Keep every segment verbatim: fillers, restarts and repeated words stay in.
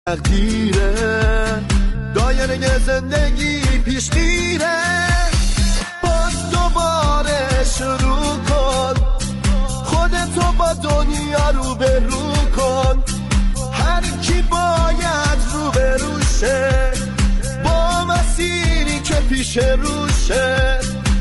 تقدیره دایره زندگی پیش میره، باز دوباره شروع کن، خودتو با دنیا رو به رو کن، هر کی باید رو به روشه با مسیری که پیش روشه.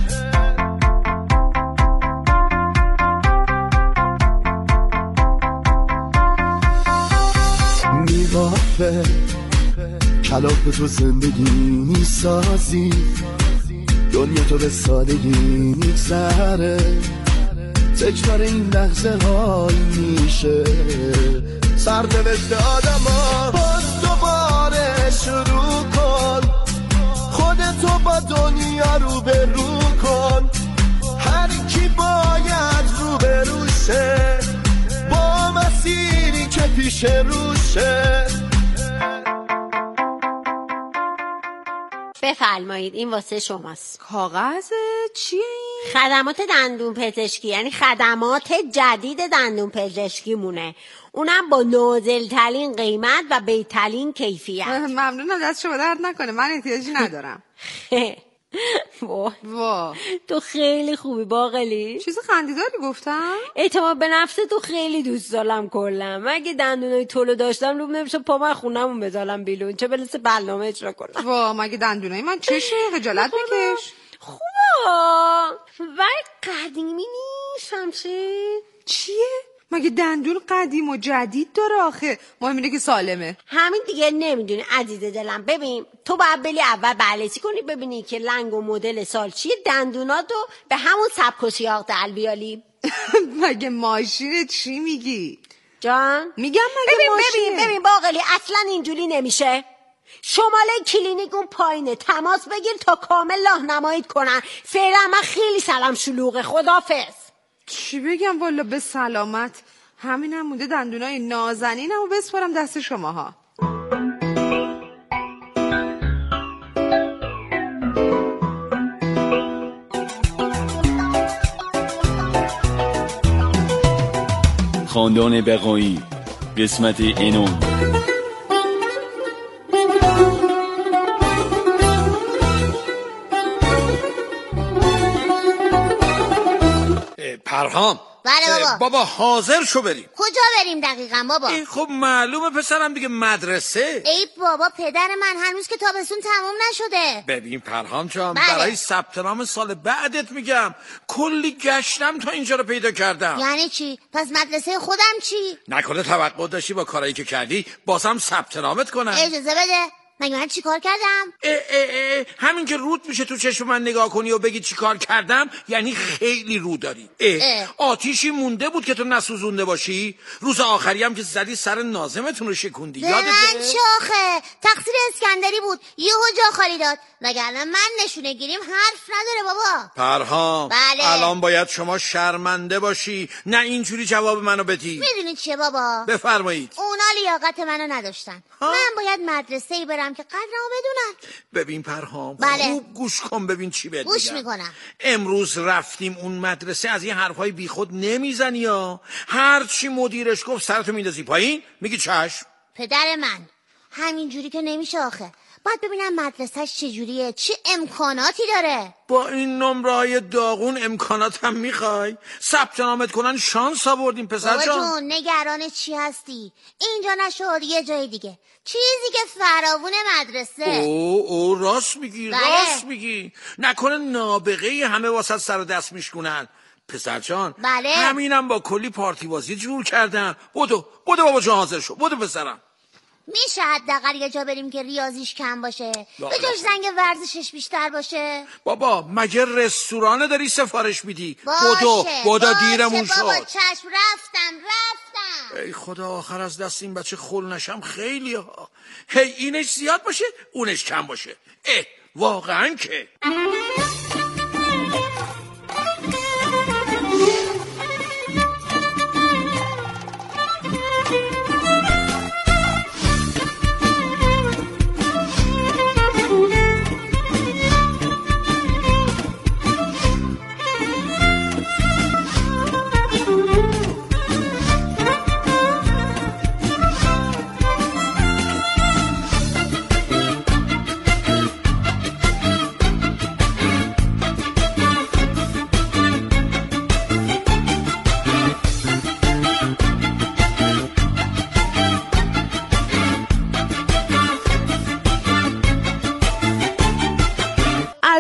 میوافه کلاف تو زندگی میسازی، دنیا تو به سادگی میگذره، تکرار این لحظه حال میشه سرنوشت آدما. باز دوباره شروع کن، خودتو با دنیا رو به رو کن، هر کی باید رو به روشه با مسیری که پیش روشه. بفرمایید این واسه شماست. کاغذ چیه این؟ خدمات دندون پزشکی، یعنی خدمات جدید دندون پزشکی مونه، اونم با نازل‌ترین قیمت و بهترین کیفیت. ممنونم، دست شما درد نکنه، من احتیاجی ندارم. وا وا تو خیلی خوبی باقلی. چیز خندیداری گفتم؟ اعتماد به نفس تو خیلی دوست دارم کلا. من اگه دندونای طولو داشتم لوب نمیشه پا من خونمون بذارم بیلون، چه برسه برنامه اجرا کنم. وا مگه دندونای من چشه؟ خجالت بکش. خوبا ولی قدیمی نیست شمشیر. چیه؟ مگه دندون قدیم و جدید داره آخه؟ مهم اینه که سالمه. همین دیگه نمیدونی عزیز دلم. ببین تو باید بلی اول بررسی کنی ببینی که لنگ و مدل سال چیه، دندوناتو به همون سبک و سیاق در بیاری. مگه ماشینه چی میگی؟ جان میگم مگه ببین ماشینه؟ ببین ببین باقلی اصلا اینجوری نمیشه. شماله کلینیک اون پایینه، تماس بگیر تا کامل راهنماییت کنن. فعلا من خیلی سلام شلوغه، خدافظ. چی بگم والا به سلامت. همینم مونده دندونای نازنینمو بسپارم دست شماها. خاندان بقایی قسمت اینم. پرهام بله بابا. بابا حاضر شو بریم. کجا بریم دقیقا بابا؟ ای خب معلومه پسرم دیگه، مدرسه. ای بابا پدر من هنوز که تابستون تموم نشده. ببین پرهام جان بله. برای ثبت نام سال بعدت میگم کلی گشتم تا اینجا رو پیدا کردم. یعنی چی؟ پس مدرسه خودم چی؟ نکنه توقع داشتی با کارایی که کردی بازم ثبت نامت کنم؟ اجازه بده. مگه من چی کار کردم؟ اه اه اه همین که رود میشه تو چشم من نگاه کنی و بگی چی کار کردم یعنی خیلی رو داری. اه اه. آتیشی مونده بود که تو نسوزونده باشی؟ روز آخری هم که زدی سر ناظمتون رو شکوندی، یادته؟ من شاخه تقصیر اسکندری بود، یهو جا خالی داد، وگرنه من نشونه گیریم حرف نداره بابا. پرهام بله. الان باید شما شرمنده باشی، نه اینجوری جواب منو بدی. میدونی چیه بابا؟ بفرمایید. اونا لیاقت منو نداشتن. ها؟ من باید مدرسه‌ای برم که قدرمو بدونن. ببین پرهام بله. خوب گوش کن ببین چی بهت گوش میگم. میکنم. امروز رفتیم اون مدرسه، از این حرفای بیخود نمیزنی یا هر چی مدیرش گفت سرتو میندازی پایین میگی چشم. پدر من همینجوری که نمیشه آخه. باید ببینم مدرسهش چجوریه، چه امکاناتی داره. با این نمره‌های داغون امکانات هم میخوای؟ ثبت نامت کنن شانس آوردیم پسر بابا جان. جون نگران چی هستی؟ اینجا نشد یه جای دیگه، چیزی که فراوون مدرسه. او او راست میگی. بله. راست میگی. نکنه نابغه همه واسه سر و دست میشکنن. پسر جان بله. همینم با کلی پارتی بازی جور کردم. بدو بدو بابا جان حاضر شو. بدو پسرم. میشه حداقل یه جا بریم که ریاضیش کم باشه، لا به لا. جاش زنگ ورزشش بیشتر باشه. بابا مگه رستوران داری سفارش میدی؟ باشه بدو بدو باشه دیرمون بابا شد. چشم، رفتم رفتم. ای خدا آخر از دست این بچه خل نشم خیلی ها. هی اینش زیاد باشه اونش کم باشه. اه واقعا که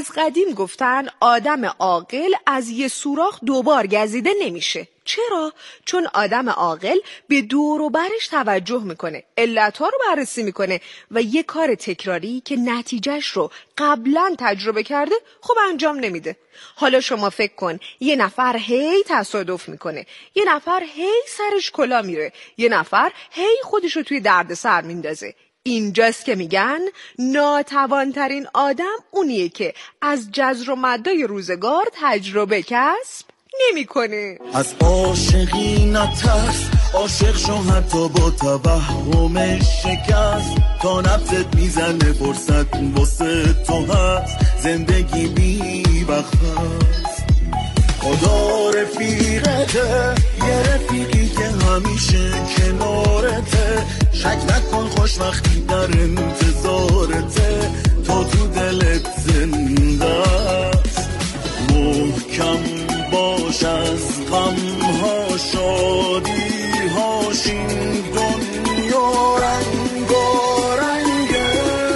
از قدیم گفتن آدم عاقل از یه سوراخ دوبار گزیده نمیشه. چرا؟ چون آدم عاقل به دور و برش توجه میکنه، علتها رو بررسی میکنه و یه کار تکراری که نتیجهش رو قبلا تجربه کرده خب انجام نمیده. حالا شما فکر کن یه نفر هی تصادف میکنه، یه نفر هی سرش کلا میره، یه نفر هی خودش رو توی دردسر میندازه. اینجاست که میگن ناتوانترین آدم اونیه که از جزر و مدای روزگار تجربه کسب نمیکنه. از عاشقی نترس، عاشق شو حتی با توهم شکست، تا نفست میزنه فرصت واسه تو هست، زندگی بی وقت هست. خدا رفیقته، یه رفیقی که همیشه کنارته، شک نکن خوشبختی در انتظارته، تا تو دلت زنده است. محکم باش از غمها شادی هاش، این دنیا رنگارنگه.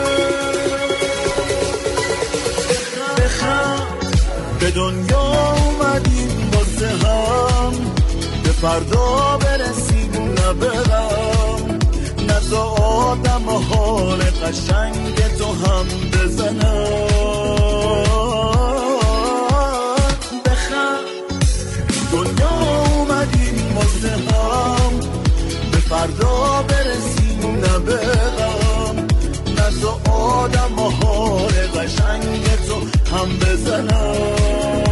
بخند به دنیا اومدیم واسه هم، به فردا برسیم نه به غم، نه تا آدم حال قشنگ تو هم بزنم. فردا برسیم نه به غم، نه تو آدم و حال قشنگ تو هم بزنم.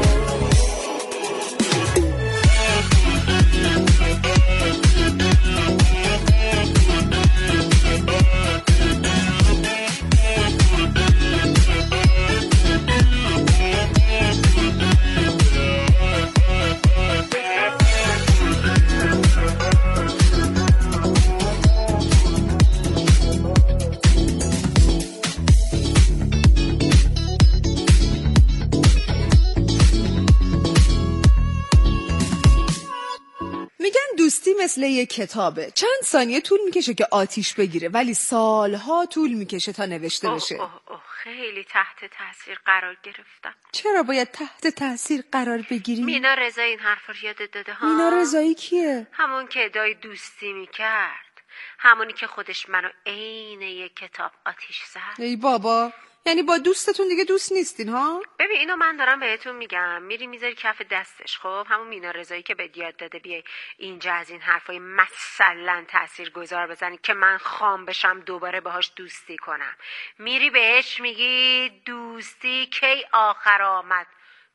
مثل یک کتابه، چند ثانیه طول میکشه که آتیش بگیره ولی سالها طول میکشه تا نوشته بشه. اوه اوه خیلی تحت تاثیر قرار گرفتم. چرا باید تحت تاثیر قرار بگیری؟ مینا رضایی این حرف رو یادت داده ها؟ مینا رضایی کیه؟ همون که ادعای دوستی میکرد، همونی که خودش منو عین یک کتاب آتیش زد. ای بابا، یعنی با دوستتون دیگه دوست نیستین ها؟ ببین اینو من دارم بهتون میگم، میری میذاری کف دستش. خب همون مینا رضایی که به یاد داده بیای اینجا از این حرفای مثلا تاثیرگذار بزنی که من خام بشم دوباره باهاش دوستی کنم. میری بهش میگی دوستی کی آخر آمد،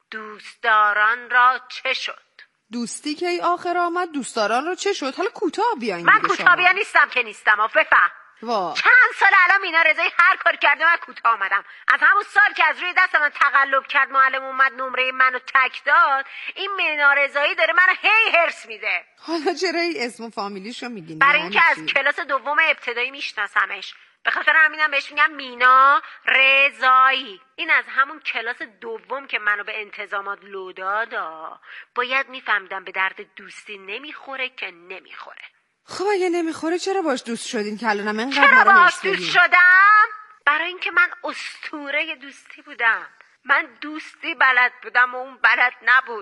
دوستداران را چه شد؟ دوستی کی آخر آمد، دوستداران را چه شد؟ حالا کوتاه بیاین. من کوتاه بیا نیستم که نیستم، بفهم. وا. چند سال الان مینا رضایی هر کار کرده من کوتاه آمدم. از همون سال که از روی دست من تقلب کرد، معلم اومد نمره منو تک داد، این مینا رضایی داره منو هی هرس میده. حالا چرا این اسم و فامیلیشو میگین؟ برای اینکه از کلاس دوم ابتدایی میشناسمش، به خاطر همینم بهش میگم مینا رضایی. این از همون کلاس دوم که منو به انتظامات لو دادا، باید میفهمیدم به درد دوستی نمیخوره که نمیخوره. خب اگه نمیخوره چرا باش دوست شدین که الانم انقدر چرا باش دوست شدم؟ برای اینکه من اسطوره دوستی بودم. من دوستی بلد بودم و اون بلد نبود.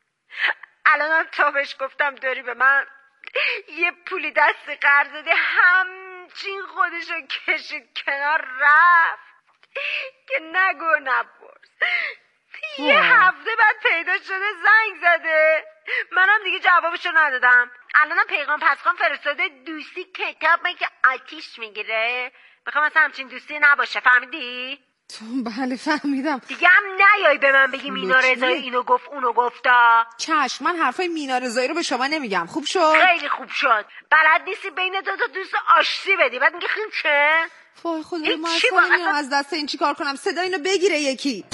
الانم تا بهش گفتم داری به من یه پولی دستی قرض دادی، همچین خودشو کشید کنار رفت که نگو نپرس. یه هفته بعد پیدا شده زنگ زده، منم دیگه جوابشو ندادم. الانم پیغام پسخان فرستاده دوستی کتابه که آتیش میگیره. میخوام اصلا همچین دوستی نباشه، فهمیدی؟ تو بله فهمیدم. دیگه هم نیای به من بگی مینا رضایی اینو گفت اونو گفتا. چشم، من حرفای مینا رضایی رو به شما نمیگم. خوب شد؟ خیلی خوب شد. بلد نیستی بین دو تا دوست آشتی بدی، بعد میگه خیلی چه؟ وای خدا، من اصلا نمیدونم از دست این چی کار کنم. صدا اینو بگیره یکی.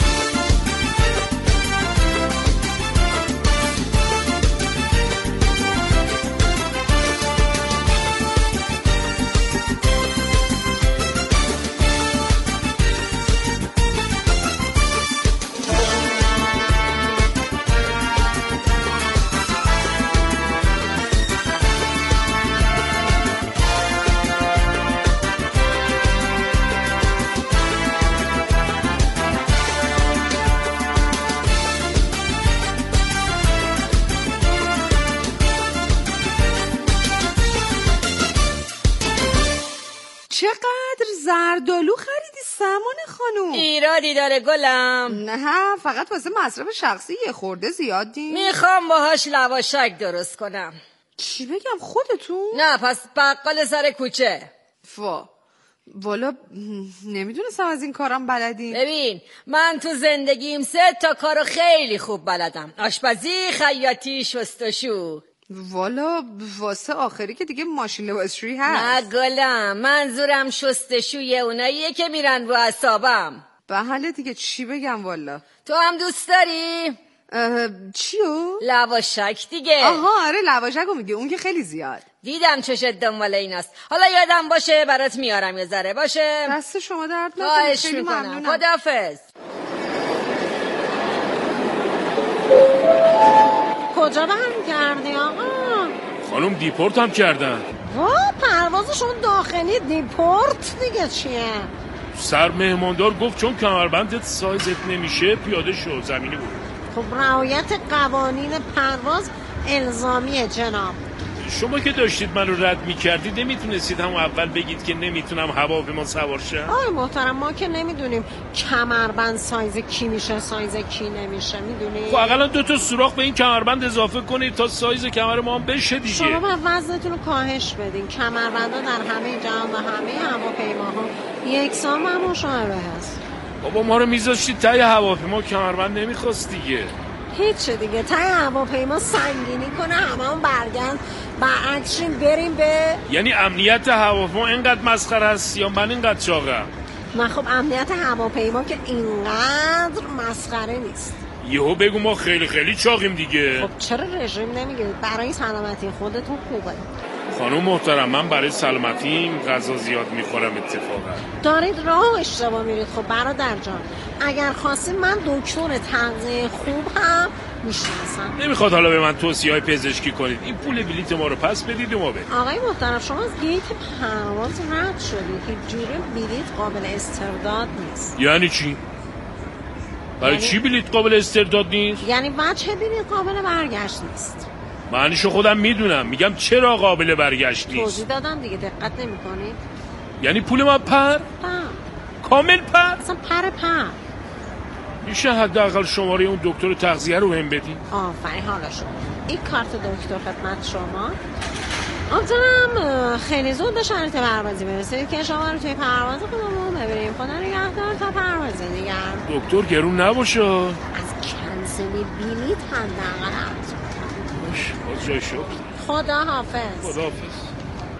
چقدر زردالو خریدی سمانه خانوم؟ ایرادی داره گلم؟ نه فقط واسه مصرف شخصی یه خورده زیادی. میخوام باهاش لواشک درست کنم. چی بگم خودتون؟ نه پس بقال سر کوچه. وا والا نمیدونستم از این کارم بلدین. ببین من تو زندگیم سه تا کارو خیلی خوب بلدم: آشپزی، خیاطی، شستشو. والا واسه آخری که دیگه ماشین لباسشویی هست. نه گلم، منظورم شستشوی اوناییه که میرن رو اعصابم. بله دیگه چی بگم والا. تو هم دوست داری؟ چیو؟ لواشک دیگه. آها آره لواشکو میگه، اون که خیلی زیاد. دیدم چشت دنبال ایناست. حالا یادم باشه برات میارم یه ذره. باشه؟ دست شما درد نکنه. خواهش خیلی میکنم. ممنونم. خداحافظ. کجا برمیگردی آقا؟ خانم دیپورت هم کردن. وا پروازشون داخلی، دیپورت دیگه چیه؟ سر مهماندار گفت چون کمربندت سایزت نمیشه پیاده شو، زمینی بود. خب رعایت قوانین پرواز الزامیه جناب. شما که داشتید منو رد میکردید نمیتونستید هم اول بگید که نمیتونم هواپیما سوار شم؟ آی محترم ما که نمیدونیم کمربند سایز کی میشه سایز کی نمیشه، میدونی؟ خب اقلا دو تا سوراخ به این کمربند اضافه کنید تا سایز کمر ما هم بشه دیگه. شما باید وزنتون رو کاهش بدین. کمربندا در همه جهان و همه هواپیماها یکسان و مشابه هست. بابا ما رو میذاشتید تای هواپیما کمربند نمیخواست دیگه. هیچ دیگه تای هواپیما سنگینی کنه هممون برگرد برعکسیم بریم به. یعنی امنیت هواپیما اینقدر مسخره است یا من اینقدر چاقم؟ نه خب امنیت هواپیما که اینقدر مسخره نیست. یهو بگو ما خیلی خیلی چاقیم دیگه. خب چرا رژیم نمیگیرید؟ برای سلامتی خودتون خوبه. خانم محترم من برای سلامتیم غذا زیاد میخورم اتفاقا. دارید راه اشتباه میرید. خب برادر جان اگر خواستید من دکتر تغذیه خوب هم میشناسم. نمیخواد حالا به من توصیه های پزشکی کنید. این پول بلیط ما رو پس بدید و ما بریم. آقای محترم شما از گیت پرواز رد شدید. هیچ جوره بلیط قابل استرداد نیست. یعنی چی؟ برای یعنی... چی بلیط قابل استرداد نیست؟ یعنی وجه بلیط قابل برگشت نیست. معنیشو خودم میدونم، میگم چرا قابل برگشت نیست. توضیح دادم دیگه، دقت نمی‌کنید؟ یعنی پول ما پر؟ پر کامل پر؟ اصلا پر پر. میشه حداقل شماره اون دکتر تغذیه رو هم بدین؟ آفرین حالا شما این کارت دکتر خدمت شما. امیدوارم خیلی زود به شرایط پروازی برسید که شما رو توی پرواز خودمون ببریم. خدا نگهدار تا پرواز دیگر. دکتر گرون نباشه. از کنسلی بلیط حداقل ارزون. باز جای شکر. خدا حافظ. خدا حافظ.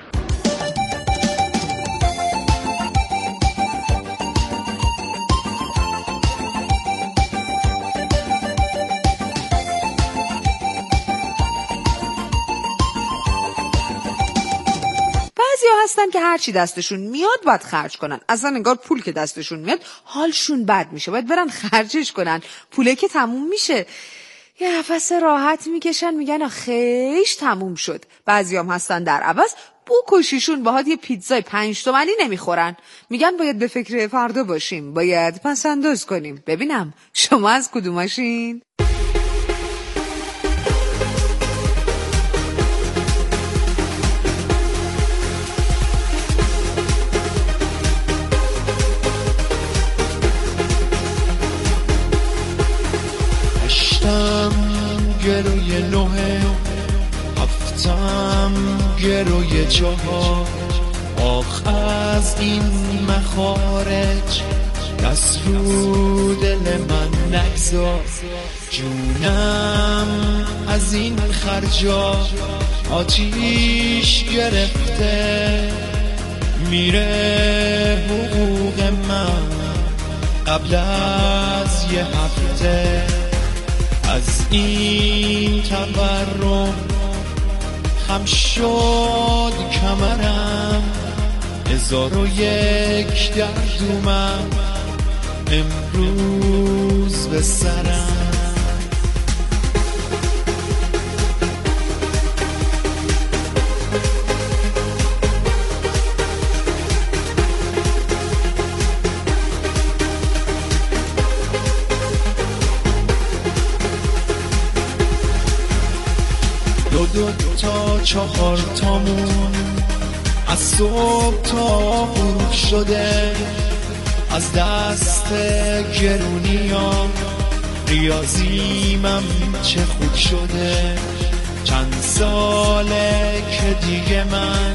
بعضیا هستن که هرچی دستشون میاد باید خرج کنن. اصلا انگار پول که دستشون میاد حالشون بد میشه، باید برن خرجش کنن. پوله که تموم میشه یه نفس راحت میکشن میگن آخیش تموم شد. بعضیام هستن در عوض بکشیشون باهات یه پیتزای پنج تومنی نمیخورن. میگن باید به فکر فردا باشیم، باید پس انداز کنیم. ببینم شما از کدوماشین؟ گروی نوه هفتم گروی چهار آخ از این مخارج دست رو دل من نگذار جونم از این خرجا آتیش گرفته میره حقوق من قبل از یه هفته از این تورم خم شد کمرم هزار و یک دردومم امروز به سرم دو تا چهار تامون از صبح تا غروب شده از دست گرونیام، ریاضیمم چه خوب شده. چند ساله که دیگه من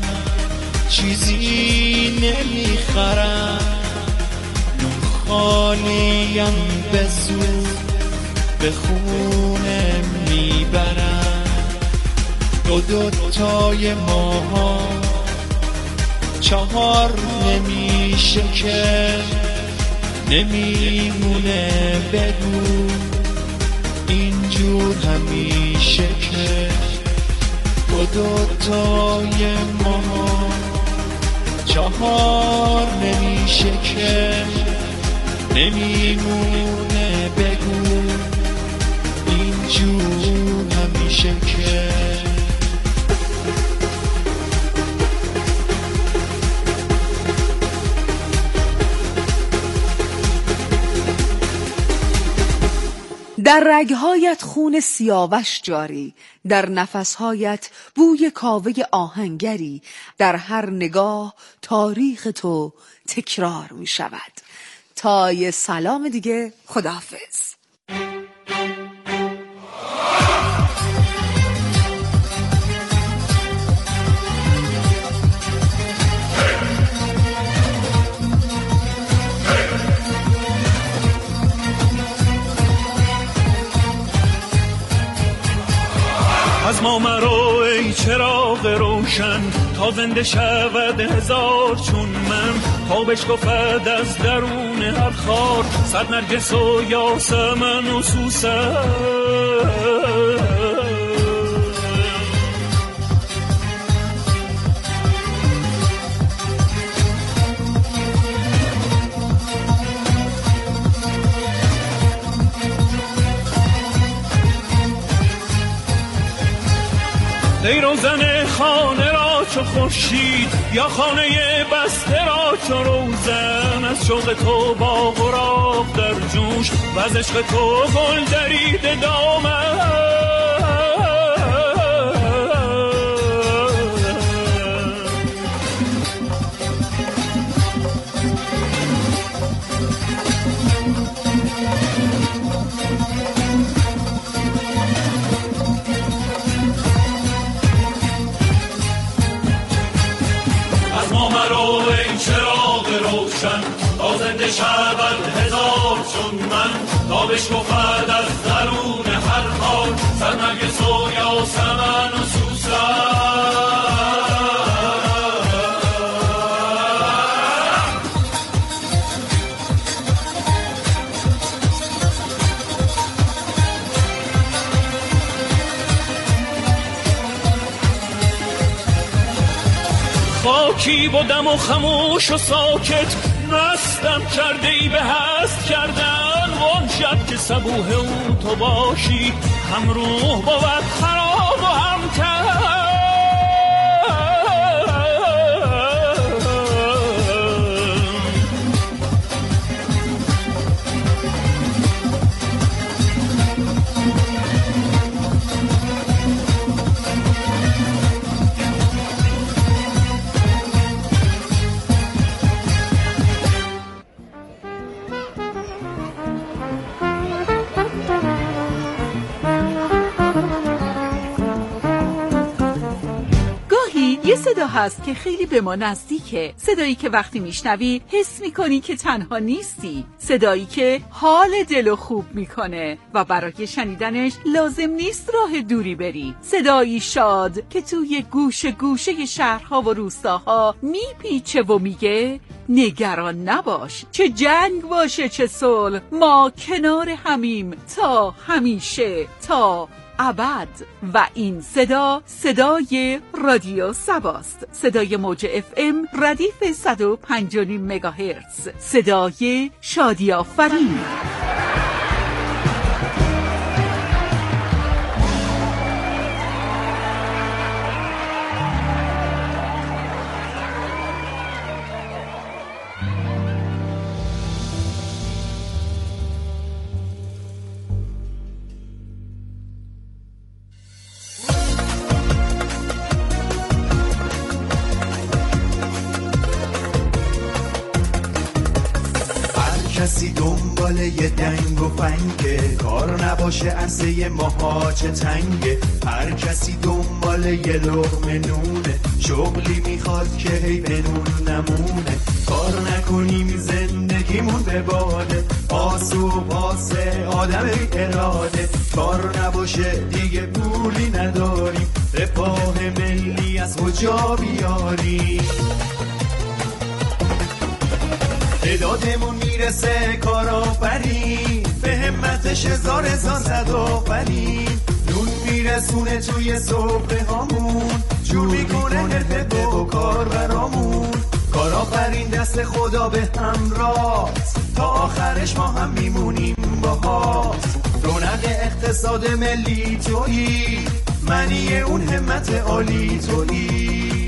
چیزی نمیخرم، نون خالیم به زود به خونه میبرم. دو دو تای ماها چهار نمیشه که نمیمونه، بگو اینجور همیشه که دو دو تای ماها چهار نمیشه که نمیمونه، بگو اینجور همیشه که. در رگهایت خون سیاوش جاری، در نفسهایت بوی کاوه آهنگری، در هر نگاه تاریخ تو تکرار می شود. تا یه سلام دیگه، خداحافظ. از ما مرو ای چراغ روشن، تا زنده شود هزار چون من. تا بشکفد از درون هر خار، صد نرگس و یاسمن و سوسن. ای روزن خانه را چو خورشید، یا خانه بسته را چو روزن. از شوق تو با غراب در جوش، و از عشق تو گل درید دامن. تا زنده شود هزار چون من، تا بشکفد از درون هر خار، صد نرگس و یاسمن و سوسن. خاکی بودم و خموش و ساکت، مستم کرده ای به هست کردن. وان شب که صبوح او تو باشی، هم روح بود خراب و هم تن. یه صدا هست که خیلی به ما نزدیکه، صدایی که وقتی میشنوی حس میکنی که تنها نیستی، صدایی که حال دلو خوب میکنه و برای شنیدنش لازم نیست راه دوری بری، صدایی شاد که توی گوشه گوشه شهرها و روستاها میپیچه و میگه نگران نباش، چه جنگ باشه چه صلح، ما کنار همیم تا همیشه، تا ابد. و این صدا صدای رادیو سباست، صدای موج اف ام ردیف صد و پنج و نیم مگاهرتز، صدای شادی آفرین. کسی دنبال یه دنگ و فنگه، کار نباشه عرصه ماهاچه تنگه. هر کسی دنبال یه لقمه نونه، شغلی میخواد که هی بنون نمونه. کار نکنیم زندگیمون به باده، پاس و پاسه آدم بی اراده. کار نباشه دیگه پولی نداریم، رفاه ملی از کجا بیاریم؟ تعدادمون میرسه کارآفرین، به همتش هزار هزار صدآفرین. نون میرسونه توی سفره هامون، جور میکنه حرفه و کار برامون. کارآفرین دست خدا به همراست، تا آخرش ما هم میمونیم باهاست. رونق اقتصاد ملی تویی، منی اون همت عالی تویی.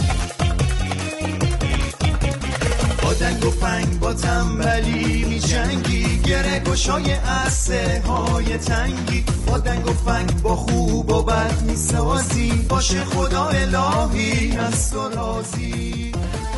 با دنگ و فنگ با تنبلی می جنگی، گره گشای عرصه های تنگی. با دنگ و فنگ با خوب و بد می سازی، باشه خدا الهی از تو راضی.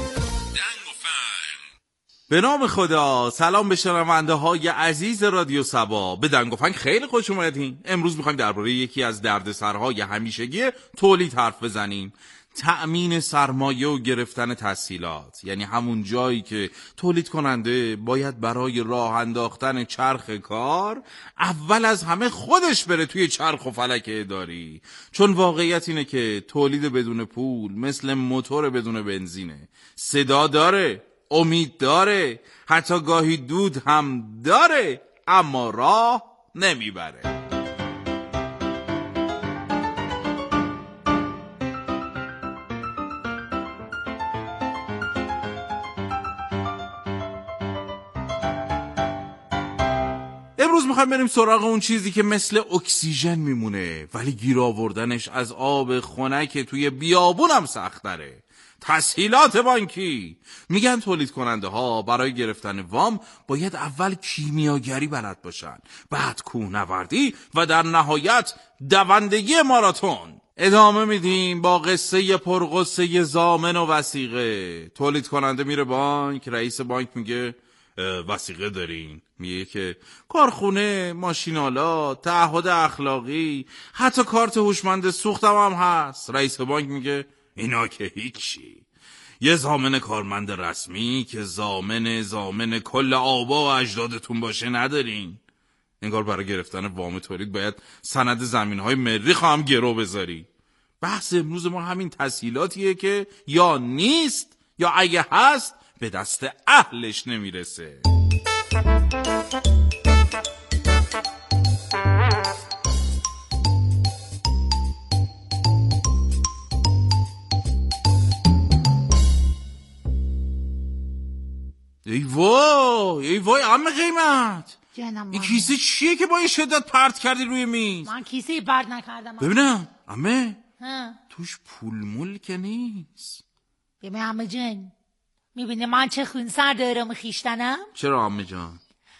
به نام خدا. سلام به شنونده های عزیز رادیو سبا. به دنگ و فنگ خیلی خوش اومدین. امروز میخوایم درباره یکی از دردسرهای همیشگی تولید حرف بزنیم. تأمین سرمایه و گرفتن تسهیلات، یعنی همون جایی که تولید کننده باید برای راه انداختن چرخ کار اول از همه خودش بره توی چرخ و فلک اداری. چون واقعیت اینه که تولید بدون پول مثل موتور بدون بنزینه. صدا داره، امید داره، حتی گاهی دود هم داره، اما راه نمیبره. امروز میخوایم بریم سراغ اون چیزی که مثل اکسیژن میمونه ولی گیر آوردنش از آب خنک توی بیابون هم سخت داره. تسهیلات بانکی. میگن تولید کننده ها برای گرفتن وام باید اول کیمیاگری بلد باشن، بعد کوهنوردی و در نهایت دوندگی ماراتون. ادامه میدیم با قصه پرقصه ضامن و وثیقه. تولید کننده میره بانک، رئیس بانک میگه وثیقه دارین؟ میگه که کارخونه، ماشینالات، تعهد اخلاقی، حتی کارت هوشمند سوختم هم هست. رئیس بانک میگه اینا که هیچی. یه ضامن کارمند رسمی که ضامن ضامن کل آبا و اجدادتون باشه ندارین. انگار برای گرفتن وام تولید باید سند زمین‌های مریخ هم گرو بذاری. بحث امروز ما همین تسهیلاتیه که یا نیست یا اگه هست به دست اهلش نمیرسه. ای وای ای وای عمه قیمت، این کیسه چیه که با این شدت پرت کردی روی میز؟ من کیسه پرت نکردم. ببینم عمه، توش پول مول که نیست. ببین عمه جان، میبینی من چه خونسر دارم خیشتنم؟ چرا عمه جان؟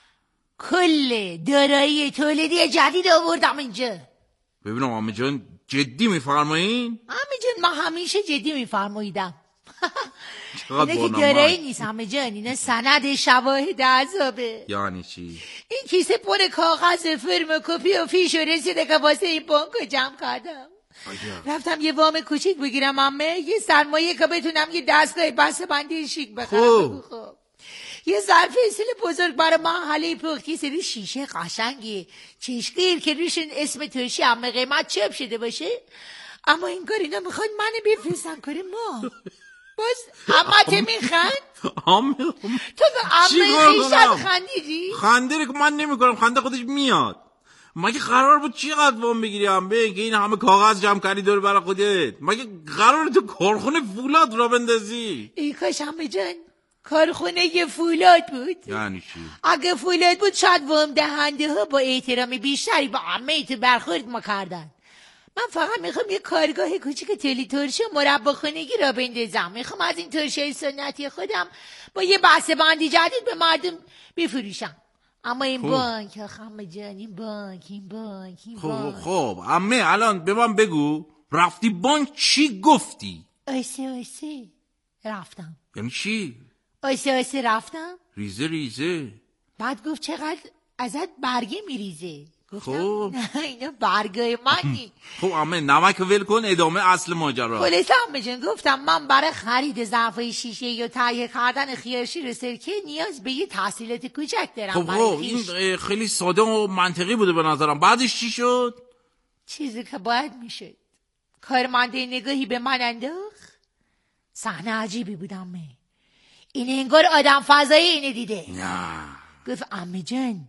کل دارایی تولیدی جدید آوردم اینجا. ببینم عمه جان جدی میفرمایین؟ عمه جان من همیشه جدی میفرماییدم. اینه که دارایی نیست عمه جان، اینه سند شواهد عذابه. یعنی چی؟ این کیسه پر کاغذ فرم کپی و فیش و رسیده که واسه این بانک جمع کردم. آیا. رفتم یه وام کوچیک بگیرم عمه، یه سرمایه که بتونم یه دستگاه بسته بندی شیک بخرم. خوب. خوب یه ظرف استیل بزرگ برای محله پختی، سری شیشه قشنگی چشمگیر که روشون اسم ترشی عمه قیمت چاپ شده باشه. اما این کار اینا میخواد منو بفرستن کار ما. باز عمه ته میخند؟ عمه تو به عمه خیشم خندیدی؟ خنده که من نمیکنم، خنده خودش میاد. مگه قرار بود چقدر وام بگیری عمه که این همه کاغذ جمع کردی دور برای خودت؟ مگه قرار تو کارخونه فولاد را بندازی؟ ای کاش عمه جان کارخونه یه فولاد بود. یعنی چی؟ اگه فولاد بود شاید وام دهنده ها با احترام بیشتری با عمه تو برخورد ما کردن. من فقط میخوام یه کارگاه کوچیک تلی ترشی و مربا خونگی را بندازم. میخوام از این ترشی سنتی خودم با یه بسته بندی جدید به مردم بفروشم. اما این بانک عمه جان، این بانک این بانک این بانک. خب خب عمه الان به من بگو رفتی بانک چی گفتی؟ آیسه آیسه رفتم. یعنی چی؟ آیسه آیسه رفتم. ریزه ریزه. بعد گفت چقدر ازت برگه میریزه. گفتم خب نه اینا برگای من نی. خب عمه نمک ول کن، ادامه اصل ماجرا. خلاص عمه جان گفتم من برای خرید ظرفای شیشه یا تهیه کردن خیارشیر سرکه نیاز به یه تحصیلات کوچک دارم. خب خب این خیلی ساده و منطقی بوده به نظرم. بعدش چی شد؟ چیزی که باید میشد. کارمنده نگاهی به من انداخت. صحنه عجیبی بود عمه. این انگار آدم فضایی اینو دیده. نه. گفت عمه جان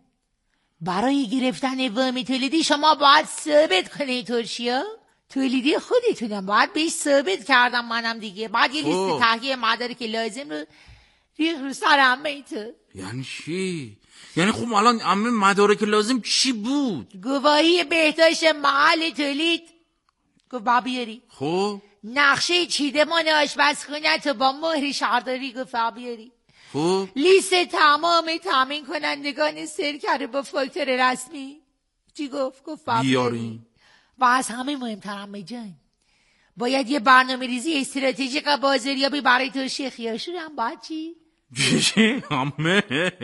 برای گرفتن وام تولیدی شما باید ثابت کنی ترشیا. تولیدی خودتونم باید بهش ثابت کردم منم دیگه. بعد یه لیست تهیه مدارک لازم رو ریخ رو سر عمه تو. یعنی چی؟ یعنی خب الان عمه مدارک لازم چی بود؟ گواهی بهداشت محل تولید. گفت با بیاری. خب نقشه چیدمان آشپزخونه تو با مهر شهرداری. گفت با بیاری. خب لیست تمام تامین کنندگان سرکه با فاکتور رسمی. چی گفت؟ گفت با بیاری. و از همه مهمتر عمه جان باید یه برنامه ریزی استراتژیک بازاریابی برای توشی خیارشیر هم باید چی؟ چی؟ عمه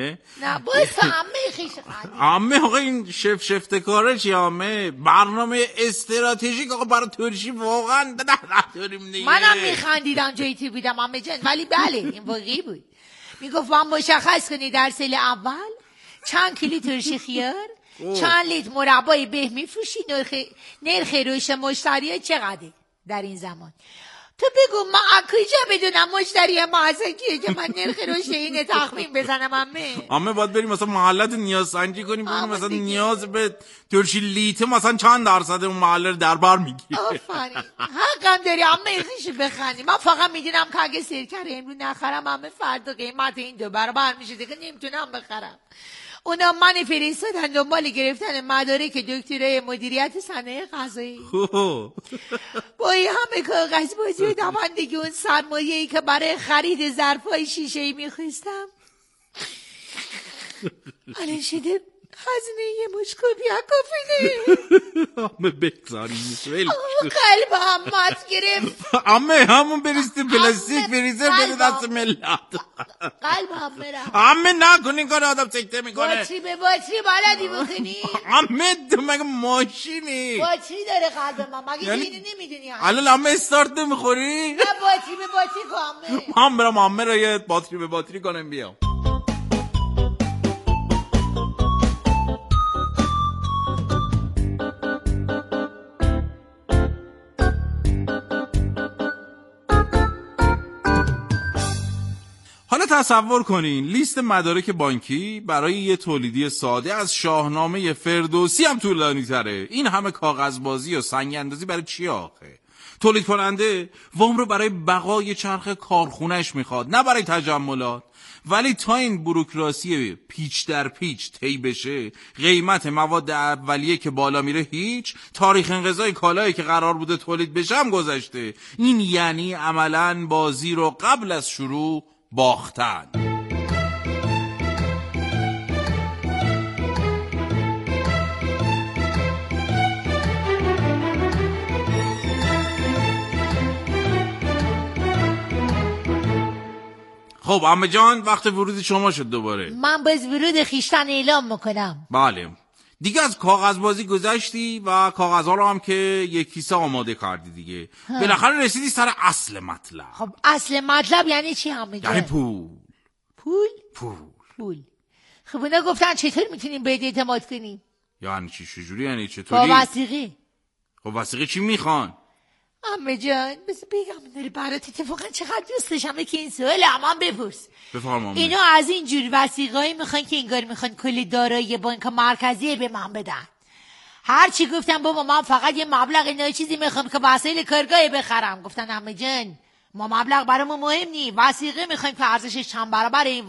نه باید تو عمه خیش خواهد عمه آقا این شف شفت کاره چی عمه؟ برنامه استراتژیک آقا برای ترشی واقعا نداریم دیگه. منم میخندیدم جایی تو بودم عمه جان ولی بله این واقعی بود. میگفت من مشخص کنی در سال اول چند کیلو ترشی خیار چند لیتر مربای به میفروشی، نرخ نرخ روش مشتری چقدره در این زمان. تو بگو من کجا بدونم مشتری محضر کیه که من نرخ روش اینه تخمین بزنم عمه؟ عمه باید بریم مثلا محلت نیاز سنجی کنیم ببینیم مثلا نیاز به ترشی لیتر مثلا چند درصد اون محله رو در بر میگیره. آفرین حقم داری عمه خیش بخندی. من فقط میدونم که اگه سرکه امروز نخرم عمه فردا قیمت این دو برابر میشه دیگه نمیتونم بخرم. اونا من فرستادن دنبال گرفتن مدارک دکترای مدیریت صنایع غذایی. با این همه کاغذ بازی و دوندگی اون سرمایه‌ای که برای خرید ظرفای شیشه‌ای میخواستم الان شده هزینه یه مش کپی کافینه. عمه بگذاریم قلبم مات گرفت. عمه همون بریستی پلاستیک فریزر بده دست ملت. قلبم میرم. عمه نکنین کار آدم سکته میکنه. باتری به باتری بلدی بکنی؟ عمه تو مگه ماشینی؟ باتری داره قلب من مگه اینو نمیدونی؟ الان عمه استارت نمیخوری؟ نه باتری به باتری کن عمه. من برم عمه رو یه باتری به باتری کنم بیام. حالا تصور کنین لیست مدارک بانکی برای یه تولیدی ساده از شاهنامه فردوسی هم طولانی تره. این همه کاغذبازی و سنگ اندازی برای چی آخه؟ تولید کننده وام رو برای بقای چرخ کارخونش میخواد نه برای تجملات. ولی تا این بوروکراسی پیچ در پیچ طی بشه قیمت مواد اولیه که بالا میره هیچ، تاریخ انقضای کالایی که قرار بوده تولید بشه هم گذشته. این یعنی عملاً بازی رو قبل از شروع باختن. خب عمه جان وقت ورود شما شد دوباره. من باز ورود خیشتن اعلام میکنم. بله دیگه از کاغذبازی گذشتی و کاغذها رو هم که یک کیسه آماده کردی دیگه. بالاخره رسیدی سر اصل مطلب. خب اصل مطلب یعنی چی عمه جان؟ یعنی پول. پول؟ پول. پول. خب اونا گفتن چطور میتونیم بهت اعتماد کنیم؟ یعنی چی؟ چجوری یعنی چطوری؟ با وثیقه. خب وثیقه چی میخوان؟ عمه جان بس بگم داره برات اتفاقا چقدر دوست داشتم که این سوال امان بپرس. بفرمایید. اینا از این جور وثیقه‌ای میخوان که انگار میخوان کل دارایی بانک مرکزی به من بدن. هر چی گفتم بابا من فقط یه مبلغ اینا چیزی میخوام که وسایل کارگاهی بخرم. گفتن عمه جان ما مبلغ برامون مهم نی، وثیقه میخوایم که ارزشش چند برابر این